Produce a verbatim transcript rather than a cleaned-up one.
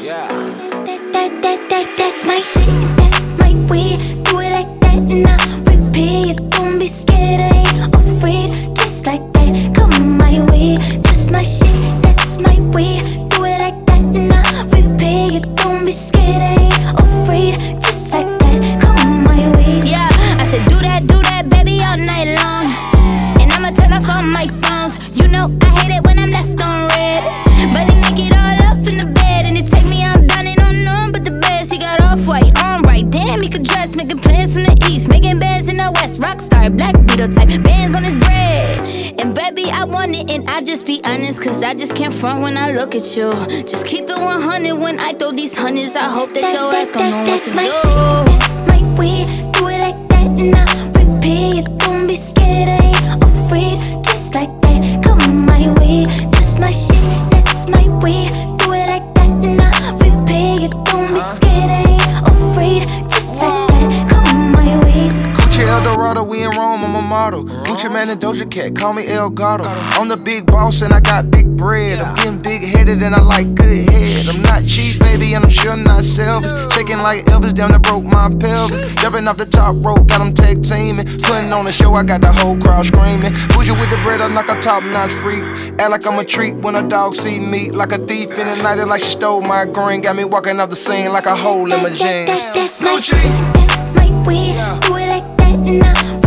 Yeah. That, that, that, that, that's my shit, that's my weed. Do it like that and I repeat. Don't be scared, I ain't afraid. Just like that, come my way. That's my shit, that's my weed. Do it like that and I repeat. Don't be scared, I ain't afraid. Just like that, come my way. Yeah, I said do that, do that, baby, all night long. And I'ma turn off all my phones. You know I hate it when I'm left on red, but they make it all up in the bed. And it take me, I'm dining on none but the best. He got off-white on right, damn, he could dress. Making plans from the east, making bands in the west. Rockstar, black beetle type, bands on his bread. And baby, I want it and I just be honest, cause I just can't front when I look at you. Just keep it one hundred when I throw these hundreds. I hope that, that your ass gon' know what to my do. Shit, that's my weed. Do it like that and I repeat. Don't be scared, I ain't afraid. Just like that, come my way. That's my shit, that's my weed. Do it like that and I repeat. Don't be scared, I ain't afraid. Just like that, come my way. Gucci Eldorado, we in Rome, I'm a model. Gucci Man and Doja Cat, call me El Gato. I'm the big boss and I got big bread. I'm getting big headed and I like good head. I'm not cheap, baby, and I'm sure not selfish. Shaking like Elvis, damn, that broke my pelvis. Jumping off the top rope, got them tag teaming. Putting on the show, I got the whole crowd screaming. Bougie with the bread, I'm like a top notch freak. Act like I'm a treat when a dog see me. Like a thief in the night, like she stole my green. Got me walking off the scene like a hole in my jeans. That, that, that's my shit, that's my weed. Do it like that and I